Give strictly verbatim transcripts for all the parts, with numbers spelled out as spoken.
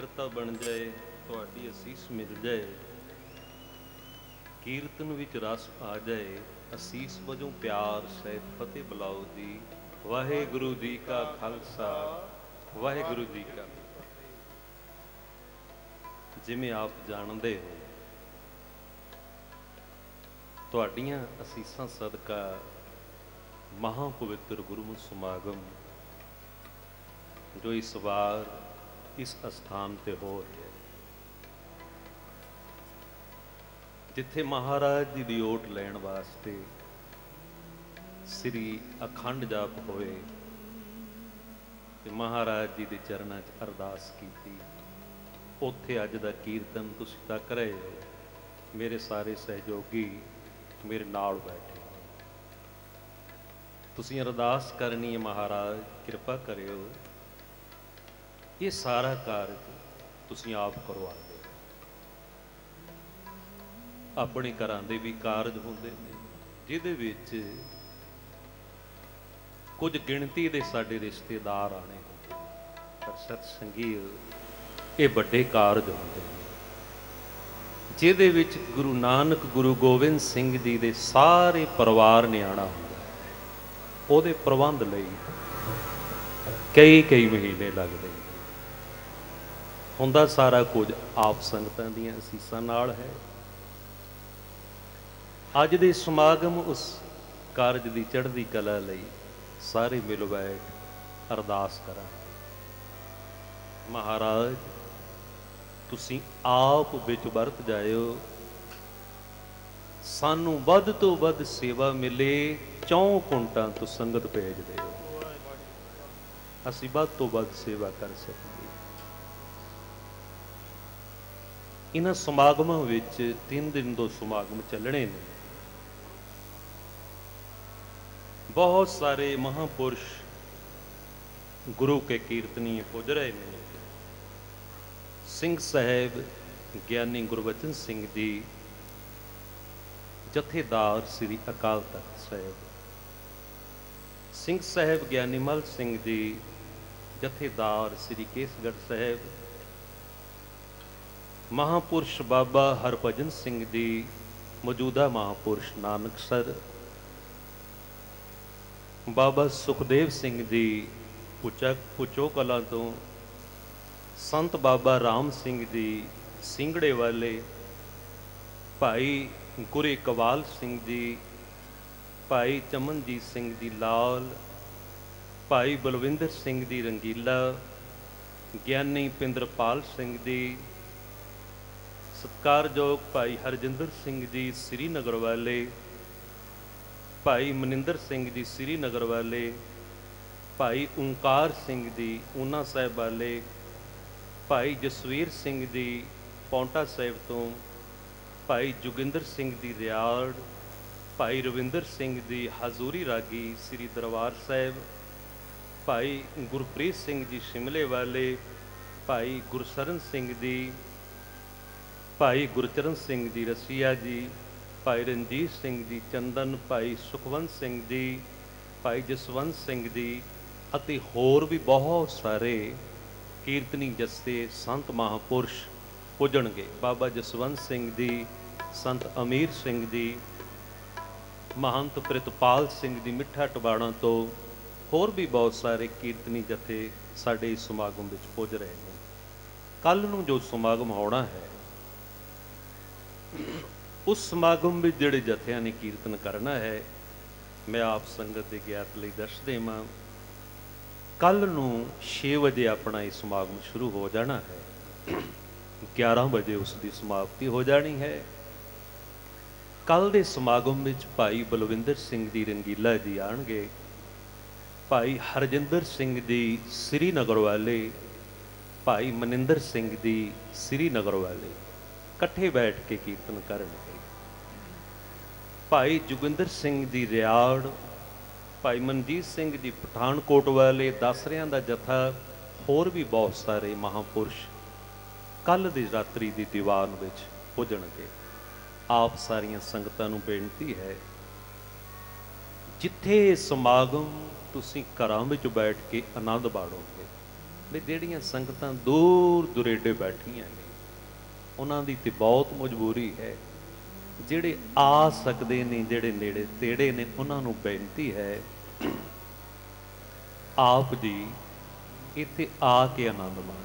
ਇਕਾਗਰਤਾ ਬਣ ਜਾਏ, ਤੁਹਾਡੀ ਅਸੀਸ ਮਿਲ ਜਾਏ, ਕੀਰਤਨ ਵਿੱਚ ਰਸ ਆ ਜਾਏ, ਅਸੀਸ ਵਜੋਂ ਪਿਆਰ ਸਹਿਤ ਫਤਿਹ ਬੁਲਾਓ ਜੀ। ਵਾਹਿਗੁਰੂ ਜੀ ਕਾ ਖਾਲਸਾ, ਵਾਹਿਗੁਰੂ ਜੀ ਕਾ। ਜਿਵੇਂ ਆਪ ਜਾਣਦੇ ਹੋ, ਤੁਹਾਡੀਆਂ ਅਸੀਸਾਂ ਸਦਕਾ ਮਹਾਂ ਪਵਿੱਤਰ ਗੁਰਮੁਖ ਸਮਾਗਮ ਜੋ ਇਸ ਵਾਰ ਇਸ ਅਸਥਾਨ ਤੇ ਹੋ ਰਿਹਾ, ਜਿੱਥੇ ਮਹਾਰਾਜ ਜੀ ਦੀ ਓਟ ਲੈਣ ਵਾਸਤੇ ਸ੍ਰੀ ਅਖੰਡ ਜਾਪ ਹੋਏ ਤੇ ਮਹਾਰਾਜ ਜੀ ਦੇ ਚਰਨਾਂ 'ਚ ਅਰਦਾਸ ਕੀਤੀ, ਉੱਥੇ ਅੱਜ ਦਾ ਕੀਰਤਨ ਤੁਸੀਂ ਤੱਕ ਰਹੇ ਹੋ। ਮੇਰੇ ਸਾਰੇ ਸਹਿਯੋਗੀ ਮੇਰੇ ਨਾਲ ਬੈਠੇ, ਤੁਸੀਂ ਅਰਦਾਸ ਕਰਨੀ ਹੈ, ਮਹਾਰਾਜ ਕਿਰਪਾ ਕਰਿਓ, ਇਹ ਸਾਰਾ ਕਾਰਜ ਤੁਸੀਂ ਆਪ ਕਰਵਾ ਦਿਓ। ਆਪਣੇ ਘਰਾਂ ਦੇ ਵੀ ਕਾਰਜ ਹੁੰਦੇ ਨੇ ਜਿਹਦੇ ਵਿੱਚ ਕੁਝ ਗਿਣਤੀ ਦੇ ਸਾਡੇ ਰਿਸ਼ਤੇਦਾਰ ਆਣੇ ਹੁੰਦੇ, ਪਰ ਸਤ ਸੰਗੀਤ ਇਹ ਵੱਡੇ ਕਾਰਜ ਹੁੰਦੇ ਨੇ ਜਿਹਦੇ ਵਿੱਚ ਗੁਰੂ ਨਾਨਕ ਗੁਰੂ ਗੋਬਿੰਦ ਸਿੰਘ ਜੀ ਦੇ ਸਾਰੇ ਪਰਿਵਾਰ ਨੇ ਆਉਣਾ ਹੁੰਦਾ ਹੈ। ਉਹਦੇ ਪ੍ਰਬੰਧ ਲਈ ਕਈ ਕਈ ਮਹੀਨੇ ਲੱਗਦੇ ਨੇ। ਹੁੰਦਾ ਸਾਰਾ ਕੁਝ ਆਪ ਸੰਗਤਾਂ ਦੀਆਂ ਅਸੀਸਾਂ ਨਾਲ ਹੈ। ਅੱਜ ਦੇ ਸਮਾਗਮ ਉਸ ਕਾਰਜ ਦੀ ਚੜ੍ਹਦੀ ਕਲਾ ਲਈ ਸਾਰੇ ਮਿਲ ਬੈਠ ਅਰਦਾਸ ਕਰਾਂਗੇ। ਮਹਾਰਾਜ ਤੁਸੀਂ ਆਪ ਵਿੱਚ ਵਰਤ ਜਾਇਓ, ਸਾਨੂੰ ਵੱਧ ਤੋਂ ਵੱਧ ਸੇਵਾ ਮਿਲੇ, ਚੌਂ ਕੁੰਟਾਂ ਤੋਂ ਸੰਗਤ ਭੇਜ ਦਿਓ, ਅਸੀਂ ਵੱਧ ਤੋਂ ਵੱਧ ਸੇਵਾ ਕਰ ਸਕੀਏ। ਇਹਨਾਂ ਸਮਾਗਮਾਂ ਵਿੱਚ ਤਿੰਨ ਦਿਨ ਤੋਂ ਸਮਾਗਮ ਚੱਲਣੇ ਨੇ। ਬਹੁਤ ਸਾਰੇ ਮਹਾਂਪੁਰਸ਼ ਗੁਰੂ ਕੇ ਕੀਰਤਨੀਏ ਪੁੱਜ ਰਹੇ ਨੇ। ਸਿੰਘ ਸਾਹਿਬ ਗਿਆਨੀ ਗੁਰਬਚਨ ਸਿੰਘ ਜੀ, ਜਥੇਦਾਰ ਸ੍ਰੀ ਅਕਾਲ ਤਖਤ ਸਾਹਿਬ, ਸਿੰਘ ਸਾਹਿਬ ਗਿਆਨੀ ਮਲ ਸਿੰਘ ਜੀ, ਜਥੇਦਾਰ ਸ੍ਰੀ ਕੇਸਗੜ੍ਹ ਸਾਹਿਬ, ਮਹਾਂਪੁਰਸ਼ ਬਾਬਾ ਹਰਭਜਨ ਸਿੰਘ ਜੀ, ਮੌਜੂਦਾ ਮਹਾਂਪੁਰਸ਼ ਨਾਨਕਸਰ, ਬਾਬਾ ਸੁਖਦੇਵ ਸਿੰਘ ਜੀ ਪੁਚਕ ਪੁਚੋ ਕਲਾਂ ਤੋਂ, ਸੰਤ ਬਾਬਾ ਰਾਮ ਸਿੰਘ ਜੀ ਸਿੰਘੜੇ ਵਾਲੇ, ਭਾਈ ਗੁਰੇ ਕਵਾਲ ਸਿੰਘ ਜੀ, ਭਾਈ ਚਮਨਜੀਤ ਸਿੰਘ ਜੀ ਲਾਲ, ਭਾਈ ਬਲਵਿੰਦਰ ਸਿੰਘ ਜੀ ਰੰਗੀਲਾ, ਗਿਆਨੀ ਪਿੰਦਰਪਾਲ ਸਿੰਘ ਜੀ, ਸਤਿਕਾਰਯੋਗ ਭਾਈ ਹਰਜਿੰਦਰ ਸਿੰਘ ਜੀ ਸ੍ਰੀਨਗਰ ਵਾਲੇ, ਭਾਈ ਮਨਿੰਦਰ ਸਿੰਘ ਜੀ ਸ੍ਰੀਨਗਰ ਵਾਲੇ, ਭਾਈ ਓਂਕਾਰ ਸਿੰਘ ਜੀ ਊਨਾ ਸਾਹਿਬ ਵਾਲੇ, ਭਾਈ ਜਸਵੀਰ ਸਿੰਘ ਜੀ ਪੌਂਟਾ ਸਾਹਿਬ ਤੋਂ, ਭਾਈ ਜੋਗਿੰਦਰ ਸਿੰਘ ਜੀ ਰਿਆੜ, ਭਾਈ ਰਵਿੰਦਰ ਸਿੰਘ ਜੀ ਹਜ਼ੂਰੀ ਰਾਗੀ ਸ੍ਰੀ ਦਰਬਾਰ ਸਾਹਿਬ, ਭਾਈ ਗੁਰਪ੍ਰੀਤ ਸਿੰਘ ਜੀ ਸ਼ਿਮਲੇ ਵਾਲੇ, ਭਾਈ ਗੁਰਸਰਨ ਸਿੰਘ ਜੀ, ਭਾਈ ਗੁਰਚਰਨ ਸਿੰਘ ਜੀ ਰਸੀਆ ਜੀ, ਭਾਈ ਰਣਜੀਤ ਸਿੰਘ ਜੀ ਚੰਦਨ, ਭਾਈ ਸੁਖਵੰਤ ਸਿੰਘ ਜੀ, ਭਾਈ ਜਸਵੰਤ ਸਿੰਘ ਜੀ ਅਤੇ ਹੋਰ ਵੀ ਬਹੁਤ ਸਾਰੇ ਕੀਰਤਨੀ ਜੱਥੇ ਸੰਤ ਮਹਾਂਪੁਰਸ਼ ਪੁੱਜਣਗੇ। ਬਾਬਾ ਜਸਵੰਤ ਸਿੰਘ ਜੀ, ਸੰਤ ਅਮੀਰ ਸਿੰਘ ਜੀ, ਮਹੰਤ ਪ੍ਰਿਤਪਾਲ ਸਿੰਘ ਜੀ ਮਿੱਠਾ ਟਵਾਣਾ ਤੋਂ, ਹੋਰ ਵੀ ਬਹੁਤ ਸਾਰੇ ਕੀਰਤਨੀ ਜਥੇ ਸਾਡੇ ਇਸ ਸਮਾਗਮ ਵਿੱਚ ਪੁੱਜ ਰਹੇ ਨੇ। ਕੱਲ੍ਹ ਨੂੰ ਜੋ ਸਮਾਗਮ ਹੋਣਾ ਹੈ, ਉਸ ਸਮਾਗਮ ਵਿੱਚ ਜਿਹੜੇ ਜਥਿਆਂ ਨੇ ਕੀਰਤਨ ਕਰਨਾ ਹੈ, ਮੈਂ ਆਪ ਸੰਗਤ ਦੇ ਗਿਆਤ ਲਈ ਦੱਸ ਦੇਵਾਂ। ਕੱਲ੍ਹ ਨੂੰ ਛੇ ਵਜੇ ਆਪਣਾ ਇਹ ਸਮਾਗਮ ਸ਼ੁਰੂ ਹੋ ਜਾਣਾ ਹੈ, ਗਿਆਰਾਂ ਵਜੇ ਉਸ ਦੀ ਸਮਾਪਤੀ ਹੋ ਜਾਣੀ ਹੈ। ਕੱਲ੍ਹ ਦੇ ਸਮਾਗਮ ਵਿੱਚ ਭਾਈ ਬਲਵਿੰਦਰ ਸਿੰਘ ਜੀ ਰੰਗੀਲਾ ਜੀ ਆਉਣਗੇ, ਭਾਈ ਹਰਜਿੰਦਰ ਸਿੰਘ ਜੀ ਸ੍ਰੀਨਗਰ ਵਾਲੇ, ਭਾਈ ਮਨਿੰਦਰ ਸਿੰਘ ਜੀ ਸ੍ਰੀਨਗਰ ਵਾਲੇ ਇਕੱਠੇ ਬੈਠ ਕੇ ਕੀਰਤਨ ਕਰਨਗੇ। ਭਾਈ ਜੋਗਿੰਦਰ ਸਿੰਘ ਜੀ ਰਿਆੜ, ਭਾਈ ਮਨਜੀਤ ਸਿੰਘ ਜੀ ਪਠਾਨਕੋਟ ਵਾਲੇ, ਦਸਰਿਆਂ ਦਾ ਜਥਾ, ਹੋਰ ਵੀ ਬਹੁਤ ਸਾਰੇ ਮਹਾਂਪੁਰਸ਼ ਕੱਲ੍ਹ ਦੀ ਰਾਤਰੀ ਦੀ ਦੀਵਾਨ ਵਿੱਚ ਪੁੱਜਣਗੇ। ਆਪ ਸਾਰੀਆਂ ਸੰਗਤਾਂ ਨੂੰ ਬੇਨਤੀ ਹੈ, ਜਿੱਥੇ ਸਮਾਗਮ ਤੁਸੀਂ ਘਰਾਂ ਵਿੱਚ ਬੈਠ ਕੇ ਆਨੰਦ ਮਾਣੋਗੇ, ਵੀ ਜਿਹੜੀਆਂ ਸੰਗਤਾਂ ਦੂਰ ਦੁਰੇਡੇ ਬੈਠੀਆਂ ਨੇ ਉਹਨਾਂ ਦੀ ਤੇ ਬਹੁਤ ਮਜਬੂਰੀ ਹੈ। ਜਿਹੜੇ ਆ ਸਕਦੇ ਨੇ, ਜਿਹੜੇ ਨੇੜੇ ਤੇੜੇ ਨੇ, ਉਹਨਾਂ ਨੂੰ ਬੇਨਤੀ ਹੈ ਆਪ ਜੀ ਇੱਥੇ ਆ ਕੇ ਆਨੰਦ ਮਾਣੋ।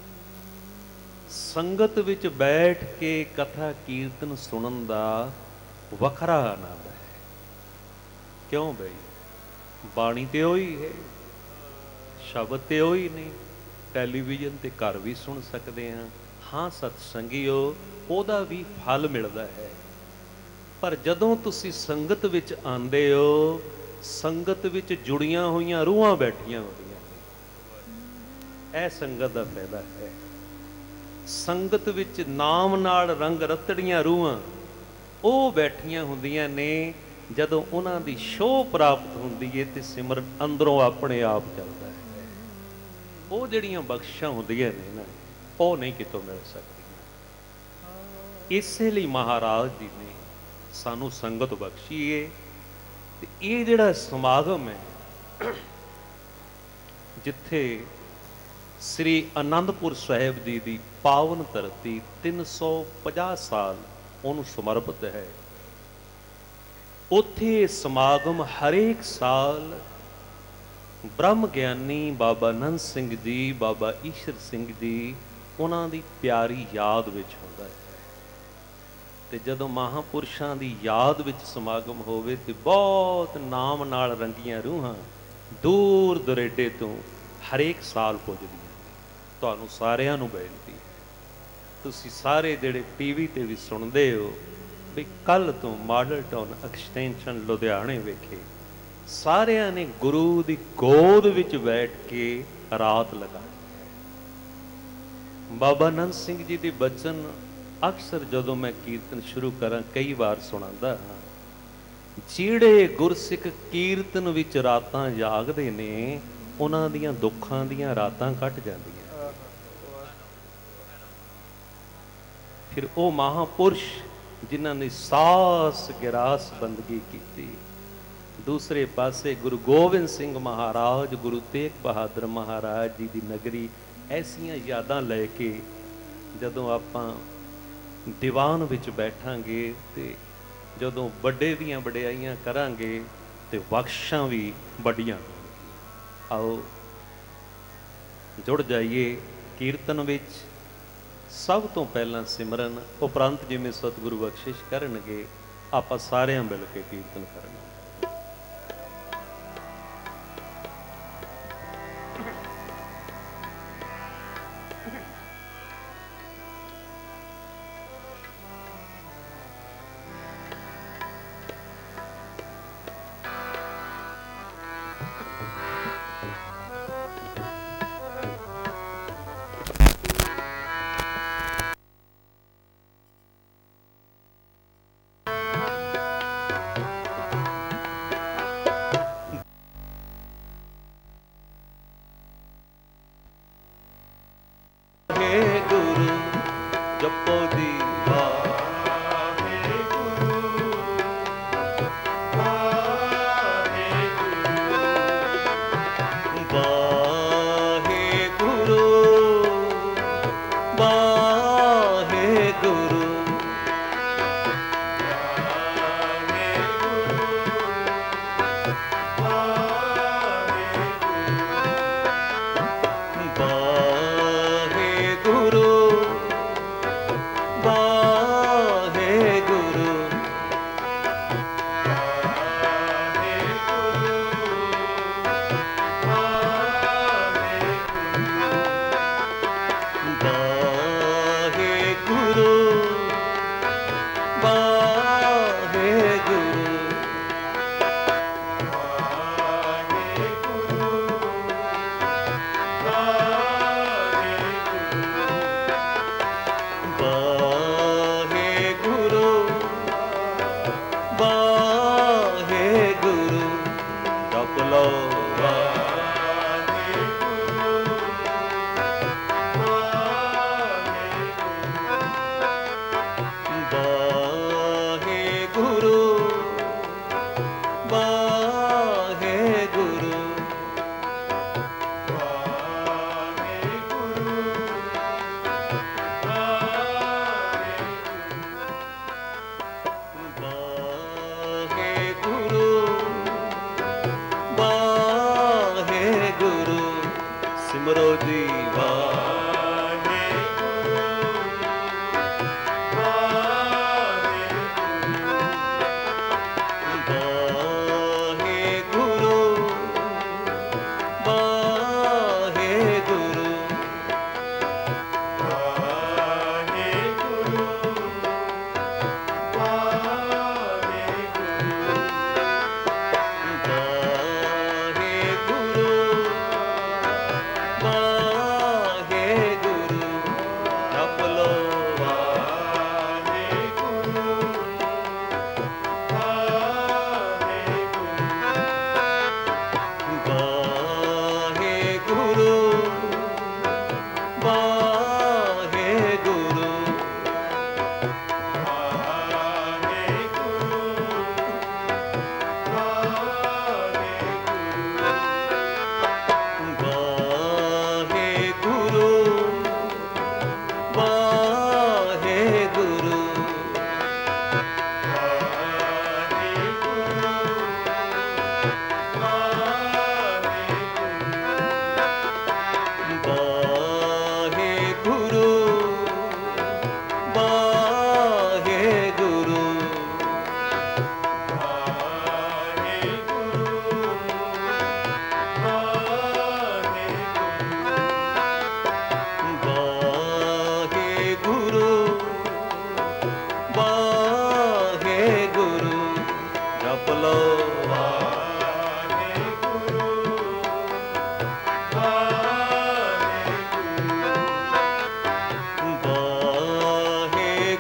ਸੰਗਤ ਵਿੱਚ ਬੈਠ ਕੇ ਕਥਾ ਕੀਰਤਨ ਸੁਣਨ ਦਾ ਵੱਖਰਾ ਆਨੰਦ ਹੈ। ਕਿਉਂ ਬਈ? ਬਾਣੀ ਤੇ ਉਹੀ ਹੈ, ਸ਼ਬਦ ਤੇ ਉਹੀ ਨੇ, ਟੈਲੀਵਿਜ਼ਨ ਤੇ ਘਰ ਵੀ ਸੁਣ ਸਕਦੇ ਹਾਂ। ਹਾਂ ਸਤਸੰਗੀਓ, ਉਹਦਾ ਵੀ ਫਲ ਮਿਲਦਾ ਹੈ। ਪਰ ਜਦੋਂ ਤੁਸੀਂ ਸੰਗਤ ਵਿੱਚ ਆਉਂਦੇ ਹੋ, ਸੰਗਤ ਵਿੱਚ ਜੁੜੀਆਂ ਹੋਈਆਂ ਰੂਹਾਂ ਬੈਠੀਆਂ ਹੁੰਦੀਆਂ ਨੇ। ਇਹ ਸੰਗਤ ਦਾ ਫਾਇਦਾ ਹੈ। ਸੰਗਤ ਵਿੱਚ ਨਾਮ ਨਾਲ ਰੰਗ ਰਤੜੀਆਂ ਰੂਹਾਂ ਉਹ ਬੈਠੀਆਂ ਹੁੰਦੀਆਂ ਨੇ। ਜਦੋਂ ਉਹਨਾਂ ਦੀ ਛੋਹ ਪ੍ਰਾਪਤ ਹੁੰਦੀ ਹੈ ਤੇ ਸਿਮਰਨ ਅੰਦਰੋਂ ਆਪਣੇ ਆਪ ਚੱਲਦਾ ਹੈ। ਉਹ ਜਿਹੜੀਆਂ ਬਖਸ਼ਾਂ ਹੁੰਦੀਆਂ ਨੇ ਨਾ, ਉਹ ਨਹੀਂ ਕਿਤੋਂ ਮਿਲ ਸਕਦੀਆਂ। ਇਸੇ ਲਈ ਮਹਾਰਾਜ ਜੀ ਨੇ ਸਾਨੂੰ ਸੰਗਤ ਬਖਸ਼ੀ ਏ। ਤੇ ਇਹ ਜਿਹੜਾ ਸਮਾਗਮ ਹੈ, ਜਿੱਥੇ ਸ੍ਰੀ ਅਨੰਦਪੁਰ ਸਾਹਿਬ ਜੀ ਦੀ ਪਾਵਨ ਧਰਤੀ ਤਿੰਨ ਸੌ ਪੰਜਾਹ ਸਾਲ ਉਹਨੂੰ ਸਮਰਪਿਤ ਹੈ, ਉੱਥੇ ਸਮਾਗਮ ਹਰੇਕ ਸਾਲ ਬ੍ਰਹਮ ਗਿਆਨੀ ਬਾਬਾ ਨੰਦ ਸਿੰਘ ਜੀ, ਬਾਬਾ ਈਸ਼ਰ ਸਿੰਘ ਜੀ, ਉਹਨਾਂ ਦੀ ਪਿਆਰੀ ਯਾਦ ਵਿੱਚ ਹੁੰਦਾ ਹੈ। ਤੇ ਜਦੋਂ ਮਹਾਂਪੁਰਸ਼ਾਂ ਦੀ ਯਾਦ ਵਿੱਚ ਸਮਾਗਮ ਹੋਵੇ ਤੇ ਬਹੁਤ ਨਾਮ ਨਾਲ ਰੰਗੀਆਂ ਰੂਹਾਂ ਦੂਰ ਦੁਰੇਡੇ ਤੋਂ ਹਰੇਕ ਸਾਲ ਪੁੱਜਦੀਆਂ। ਤੁਹਾਨੂੰ ਸਾਰਿਆਂ ਨੂੰ ਬੇਨਤੀ ਹੈ, ਤੁਸੀਂ ਸਾਰੇ ਜਿਹੜੇ ਟੀਵੀ ਤੇ ਵੀ ਸੁਣਦੇ ਹੋ, ਵੀ ਕੱਲ੍ਹ ਤੋਂ ਮਾਡਲ ਟਾਊਨ ਐਕਸਟੈਂਸ਼ਨ ਲੁਧਿਆਣੇ ਵਿਖੇ ਸਾਰਿਆਂ ਨੇ ਗੁਰੂ ਦੀ ਗੋਦ ਵਿੱਚ ਬੈਠ ਕੇ ਰਾਤ ਲਗਾਈ ਹੈ। ਬਾਬਾ ਨੰਦ ਸਿੰਘ ਜੀ ਦੇ ਬਚਨ ਅਕਸਰ ਜਦੋਂ ਮੈਂ ਕੀਰਤਨ ਸ਼ੁਰੂ ਕਰਾਂ ਕਈ ਵਾਰ ਸੁਣਾਉਂਦਾ ਹਾਂ। ਜਿਹੜੇ ਗੁਰਸਿੱਖ ਕੀਰਤਨ ਵਿੱਚ ਰਾਤਾਂ ਜਾਗਦੇ ਨੇ, ਉਹਨਾਂ ਦੀਆਂ ਦੁੱਖਾਂ ਦੀਆਂ ਰਾਤਾਂ ਕੱਟ ਜਾਂਦੀਆਂ। ਫਿਰ ਉਹ ਮਹਾਂਪੁਰਸ਼ ਜਿਨ੍ਹਾਂ ਨੇ ਸਾਸ ਗਿਰਾਸ ਬੰਦਗੀ ਕੀਤੀ। ਦੂਸਰੇ ਪਾਸੇ ਗੁਰੂ ਗੋਬਿੰਦ ਸਿੰਘ ਮਹਾਰਾਜ, ਗੁਰੂ ਤੇਗ ਬਹਾਦਰ ਮਹਾਰਾਜ ਜੀ ਦੀ ਨਗਰੀ, ਐਸੀਆਂ ਯਾਦਾਂ ਲੈ ਕੇ ਜਦੋਂ ਆਪਾਂ ਦੀਵਾਨ ਵਿੱਚ ਬੈਠਾਂਗੇ ਤੇ ਜਦੋਂ ਵੱਡੇ ਦੀਆਂ ਵਡਿਆਈਆਂ ਕਰਾਂਗੇ ਤੇ ਬਖਸ਼ਾਂ ਵੀ ਵੱਡੀਆਂ। ਆਓ ਜੁੜ ਜਾਈਏ ਕੀਰਤਨ ਵਿੱਚ। ਸਭ ਤੋਂ ਪਹਿਲਾਂ ਸਿਮਰਨ, ਉਪਰੰਤ ਜਿਵੇਂ ਸਤਿਗੁਰੂ ਬਖਸ਼ਿਸ਼ ਕਰਨਗੇ ਆਪਾਂ ਸਾਰਿਆਂ ਮਿਲ ਕੇ ਕੀਰਤਨ ਕਰਨਾ। Guru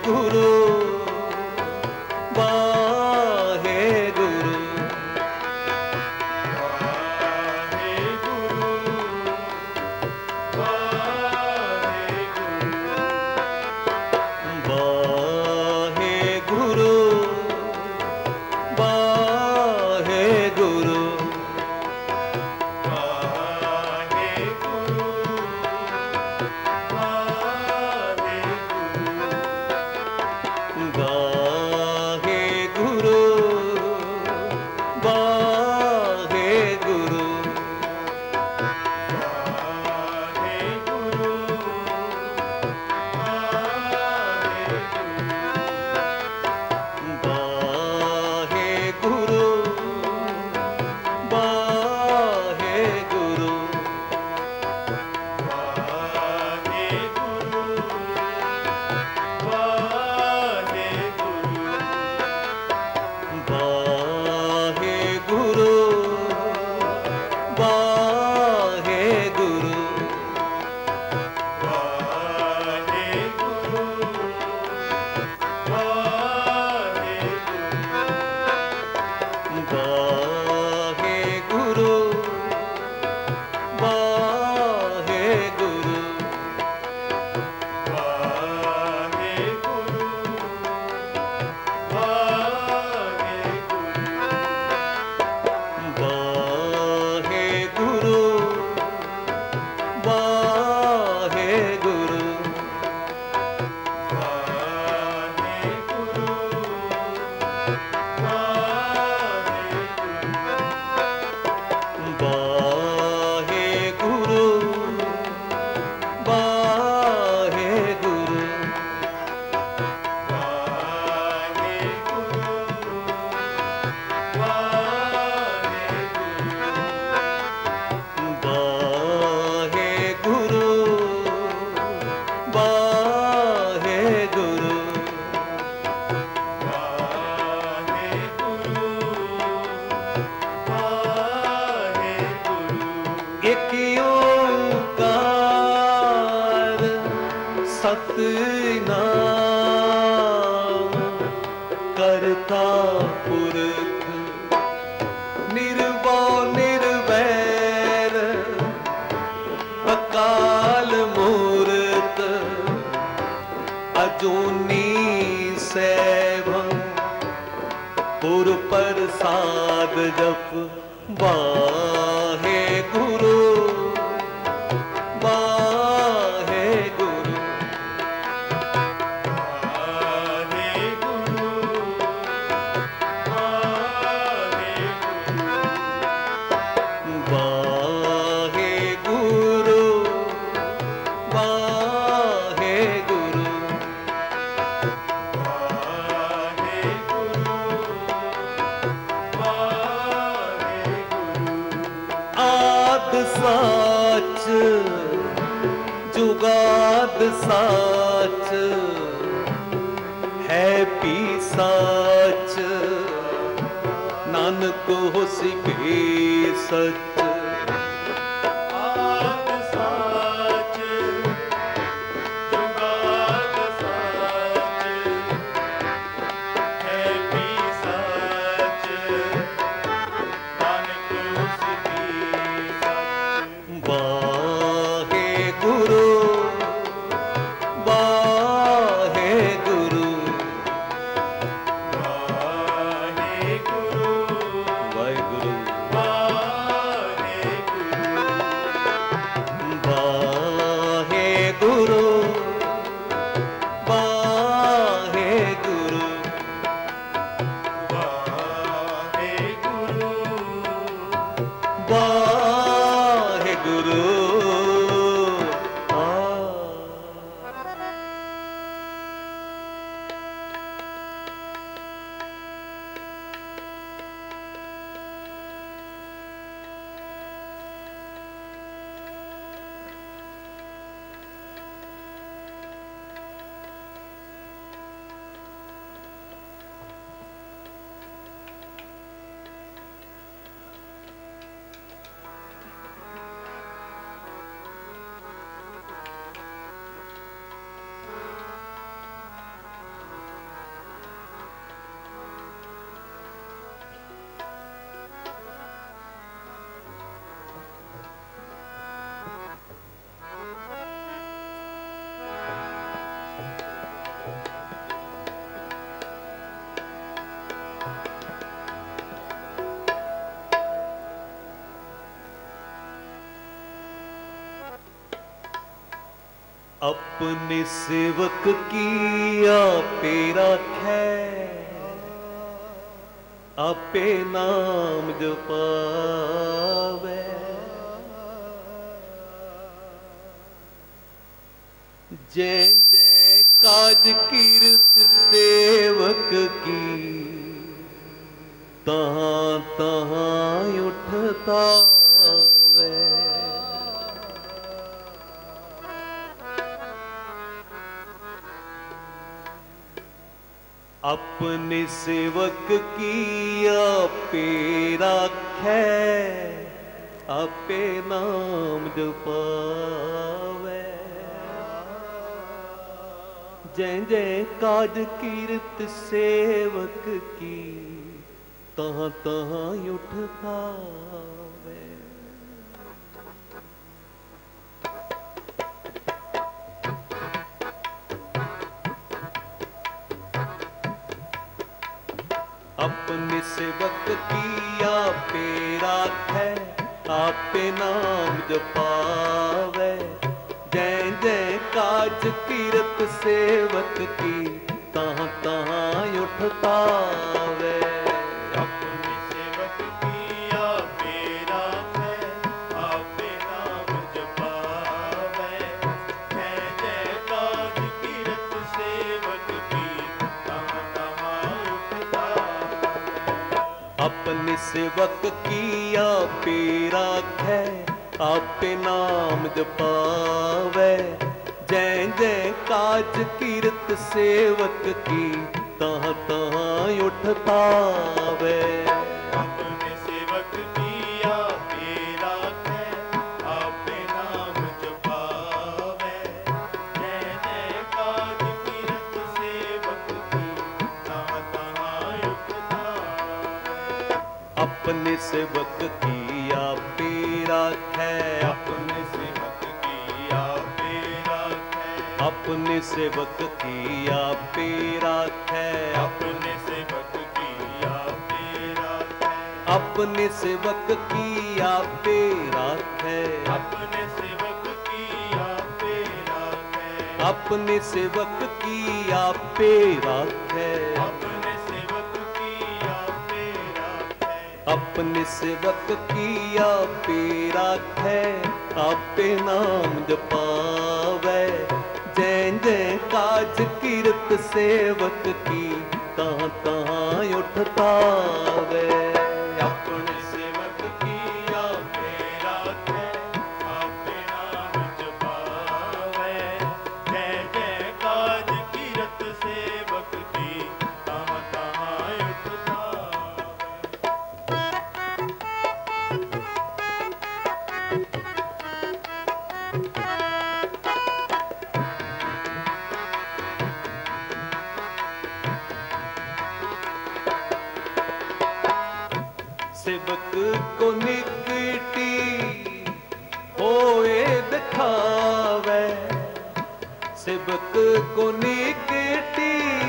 गुरु वाहे गुरु सतनाम करता पुरख निर्भौ निर्वैर अकाल मूरत अजूनी सैभं पुर प्रसाद जप वाहे गुरु वाहे गुरु वाहे गुरु वाहे गुरु वाहे गुरु वाहे गुरु आद साच जुगाद साच है पी साच नानक होसी भी सच आद साच जुगाद साच है पी साच नानक होसी भी सच वाहे गुरु वाहे गुरु वाहे गुरु वाहे गुरु वाहे अपने सेवक की आपे राखै, आपे नाम जपावे। जय जय काज कीरत सेवक की, तहाँ तहाँ उठता वे। अपने सेवक की आपे राखै, आपे नाम जपावे। जय जय काज कीरत सेवक की, तहाँ तहाँ उठता वे। अपने सेवक की आपे राखै, आपे नाम जपावे। जय जय काज कीरत सेवक की, तहाँ तहाँ उठता वे। अपने सेवक की आपे राखै, आपे नाम जपावै। जय जय काज कीरत सेवक की, तहाँ तहाँ उठता वे। अपने सेवक की आपे राखै, आपे नाम जपावे। जय जय काज कीरत सेवक की, तहाँ तहाँ उठता वे। अपने सेवक की आपे राखै, आपे नाम जपावै। जय जय काज कीरत सेवक की, तहाँ तहाँ उठता वे। अपने सेवक की आपे राखै, अपने सेवक की आपे राखै, अपने सेवक की आपे राखै। अपने सेवक की आपे राखै, अपने सेवक की आपे राखै। अपने सेवक की आपे राखै, अपने सेवक की आपे राखै। अपने सेवक की आपे राखै। अपने सेवक की आपे राखै, आपे नाम जपावे। जय जय काज कीरत सेवक की, तहाँ तहाँ उठता वे। अपने सेवक की आपे राखै, आपे नाम जपावै। जय जय काज कीरत सेवक की, तहाँ तहाँ उठता वे। सेवक को निकटी होए दिखावे। सेवक को निकटी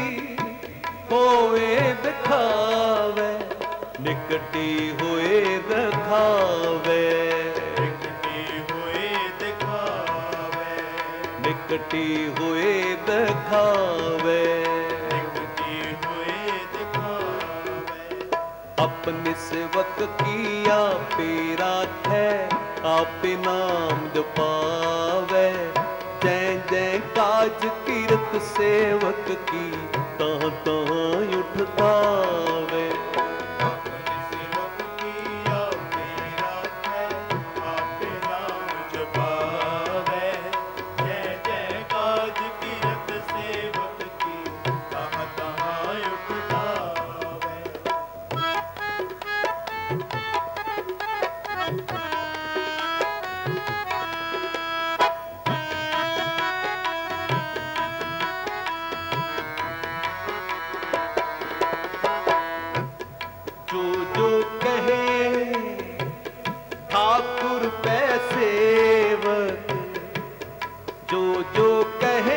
होए दिखावे। निकटी हुए दिखावे। निकटी हुए दिखावे, निकटी हुए दिखावे। निकटी हुए दिखावे। अपने सेवक की आपे राखै, आपे नाम जपावे। जय जय काज कीरत सेवक की, तहाँ तहाँ उठता वे। अपने सेवक की आपे राखै, आपे नाम जपावै। जय जय काज कीरत सेवक की, तहाँ तहाँ उठता वे। जो जो कहे ठाकुर पै सेवक, जो जो कहे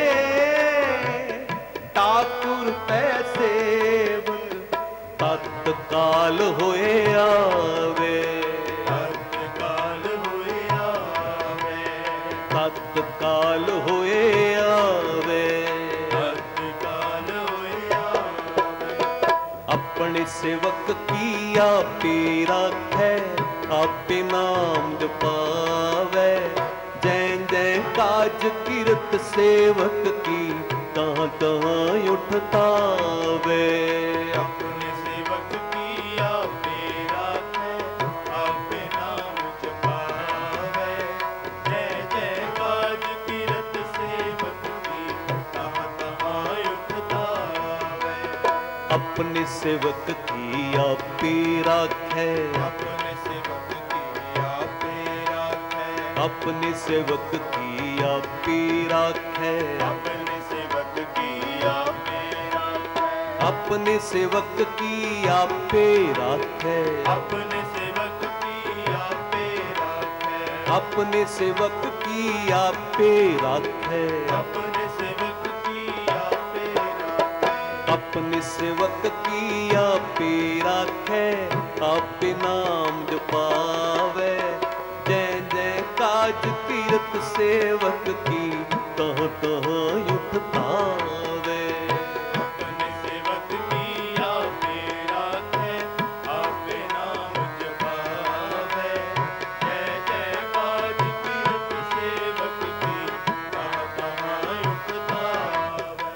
ठाकुर पै सेवक, तत्काल होए आवे। तत्काल हुए आवे, तत्काल होए सेवक की आपे राखै, आपे नाम जपावै। जय जय काज कीरत सेवक की, तहाँ तहाँ उठतावे। अपने सेवक की आपे राखै, आपे नाम जपावै। जय जय काज कीरत सेवक की, तहाँ तहाँ उठतावै। अपने सेवक की आपे राखै, अपने सेवक की आपे राखै, अपने सेवक की आपे राखै। अपने सेवक की आपे राखै, अपने सेवक की आपे राखै, अपने सेवक की आपे राखै, अपने सेवक की आपे राखै। अपने सेवक की आपे राखै। अपने सेवक की आपे राखै, आपे नाम जपावै। जय जय काज कीरत सेवक की, तहाँ तहाँ उठतावे। अपने सेवक की आपे राखै, आपे नाम जपावै। जय जय काज कीरत सेवक की, तहाँ तहाँ उठतावै।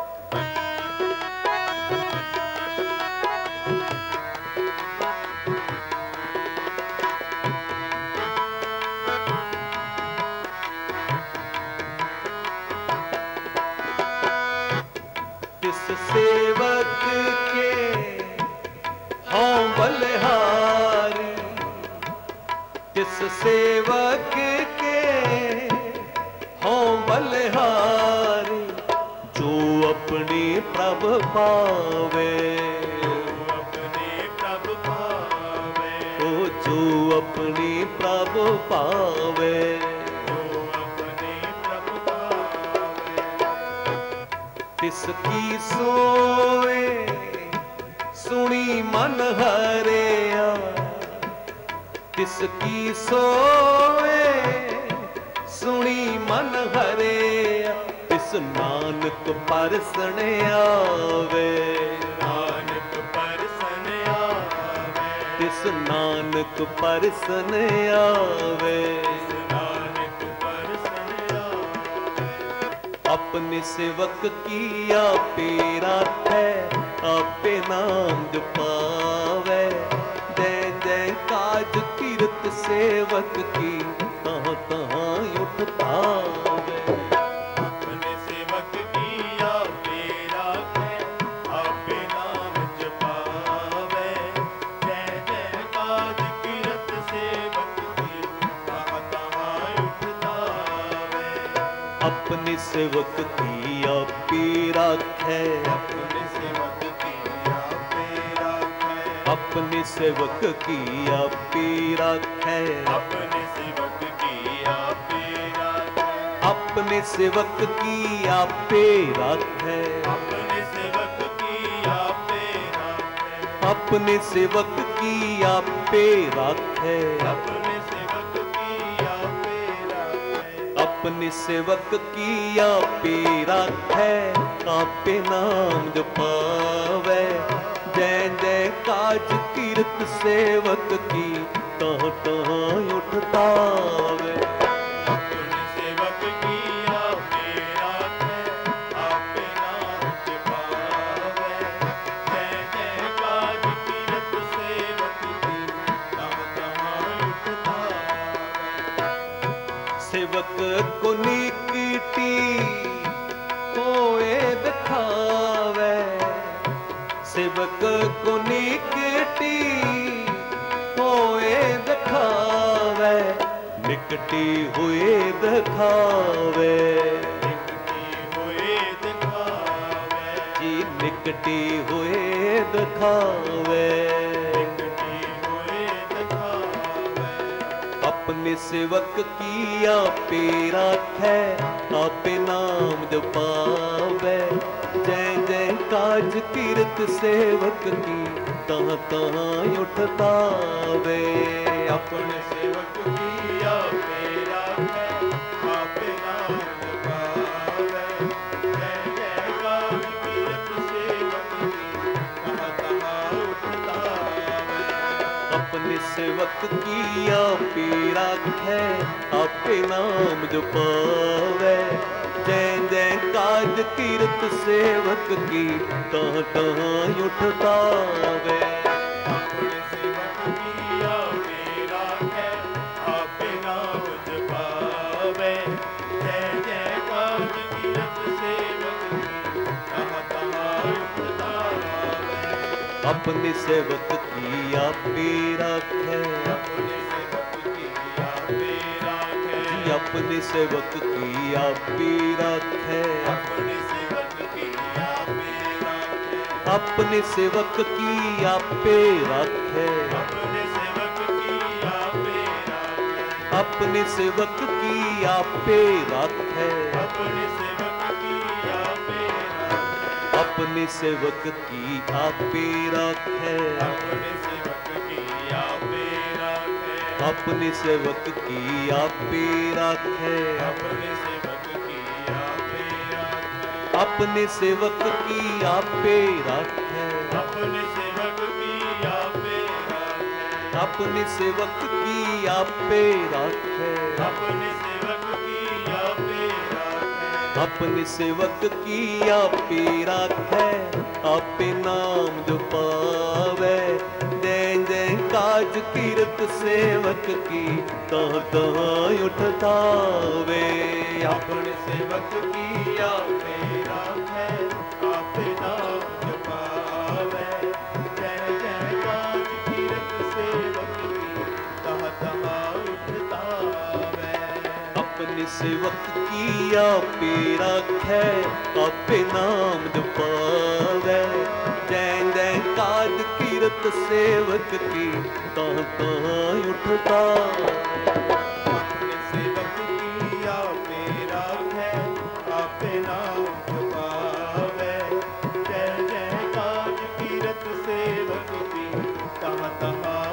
तिस सेवक के हों बलिहारी, तिस सेवक के हों बलिहारी, जो अपने प्रभ पावे। अपने प्रभु पावै, ओ जो अपने प्रभ पावे। जो अपने प्रभु पावै। तिसकी सोए सुनी मन हरिया, तिसकी सोए सुनी मन हरिया, तिस नानक परसण आवे। नानक परसन आवे, तिस नानक परसण आवे। नानक परसन आवे। अपने सेवक की आपे राखै, आपे नाम जपावै। जय जय काज कीरत सेवक की, तहाँ तहाँ उठतावे। अपने सेवक की आपे राखै, आपे नाम जपावै। जय जय काज कीरत सेवक की, तहाँ तहाँ उठतावै। अपने सेवक की आपे राखै, अपने सेवक की आपे राखै, अपने सेवक की आपे राखै। अपने सेवक की आपे राखै, अपने सेवक की आपे राखै, अपने सेवक की आपे राखै, अपने सेवक की आपे राखै। अपने सेवक की आपे राखै। अपने सेवक की आपे राखै, आपे नाम जपावै। जय जय काज कीरत सेवक की, तहाँ तहाँ उठतावे। अपने सेवक की आपे राखै, आपे नाम जपावै। जय जय काज कीरत सेवक की, तहाँ तहाँ उठतावै। सेवक को नीकीटी होए दिखावे, सेवक को नीकीटी होए दिखावे। निकटी हुए दिखावे, निकटी हुए दिखावै, जी निकटी हुए दिखावे। निकटी हुए दिखावै। अपने सेवक की आपे राखै, आपे नाम जपावै। जय जय काज कीरत सेवक की, तहाँ तहाँ उठतावे। अपने सेवक की आपे राखै, आपे नाम जपावै। जय जय काज कीरत सेवक की, तहाँ तहाँ सेवक की आपे राखै, आपे नाम जो पावै। जय जय काज कीरत सेवक की, तहाँ तहाँ उठतावे। अपने सेवक की आपे राखै, आपे नाम जपावै। जय जय काज कीरत सेवक की, तहाँ तहाँ उठतावै। अपने सेवक की आपे राखै, अपने सेवक की आपे राखै, जी अपने सेवक की आपे राखै। अपने सेवक की आपे राखै, अपने सेवक की आपे राखै, अपने सेवक की आपे राखै, अपने सेवक की आपे राखै। अपने सेवक की आपे राखै, अपने सेवक की आपे राखै, अपने सेवक की आपे राखै, अपने सेवक की आपे राखै। अपने सेवक की आपे राखै, अपने सेवक की आपे राखै, अपने सेवक की आपे राखै, अपने सेवक की आपे राखै। अपने सेवक की आपे राखै, अपने सेवक की आपे राखै, आपे नाम जो पावै। जय जय काज कीरत सेवक की, तहाँ तहाँ उठतावे। अपने सेवक की आपे राखै, आपे नाम जपावै। जय जय काज कीरत सेवक की, तहाँ तहाँ उठतावै। अपने सेवक की आपे राखै, आपे नाम जो पावै। जय जय काज कीरत सेवक की, तहाँ तहाँ उठतावे। अपने सेवक की आपे राखै, आपे नाम जपावै। जय जय काज कीरत सेवक की, तहाँ तहाँ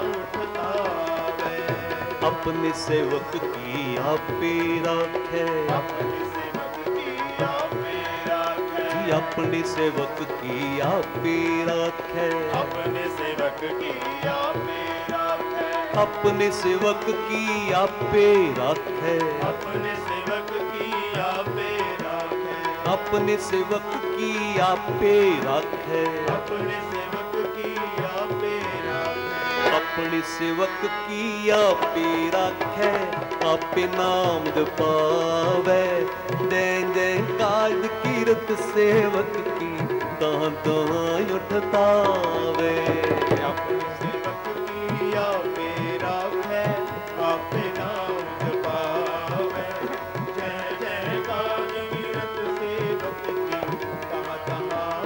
उठतावै। अपने सेवक की आपे राखै, अपने सेवक की आपे राखै, जी अपने सेवक की आपे राखै। अपने सेवक की आपे राखै, अपने सेवक की आपे राखै, अपने सेवक की आपे राखै, अपने सेवक की आपे राखै। अपने सेवक की आपे राखै, अपने सेवक की आपे राखै, आपे नाम जपावै। जय जय काज कीरत सेवक की, तहाँ तहाँ उठतावे। अपने सेवक की आपे राखै, आपे नाम जपावै। जय जय काज कीरत सेवक की, तहाँ तहाँ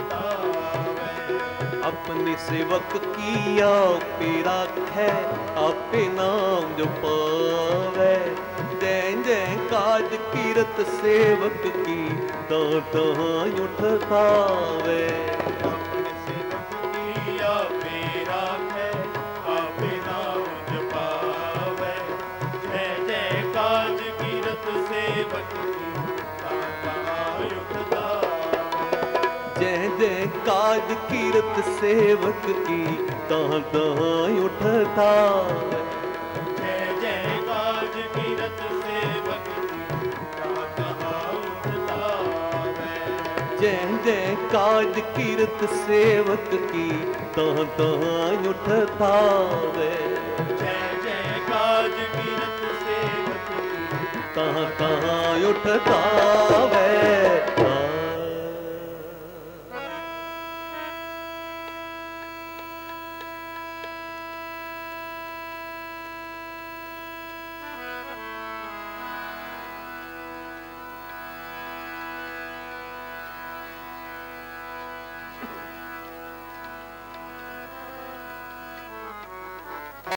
उठतावै। अपने सेवक की आपे राखै, आपे नाम जो पावै। जय जय काज कीरत सेवक की, तहाँ तहाँ उठतावे। अपने सेवक की आपे राखै, आपे नाम जपावै। जय जय काज कीरत सेवक की, तहाँ तहाँ उठतावै। जय जय काज कीरत सेवक की, तहाँ तहाँ उठतावे। जय जय काज कीरत सेवक की, तहाँ तहाँ उठतावै। जय जय काज कीरत सेवक की, तहाँ तहाँ उठतावे। जय जय काज कीरत सेवक की, तहाँ तहाँ उठतावे।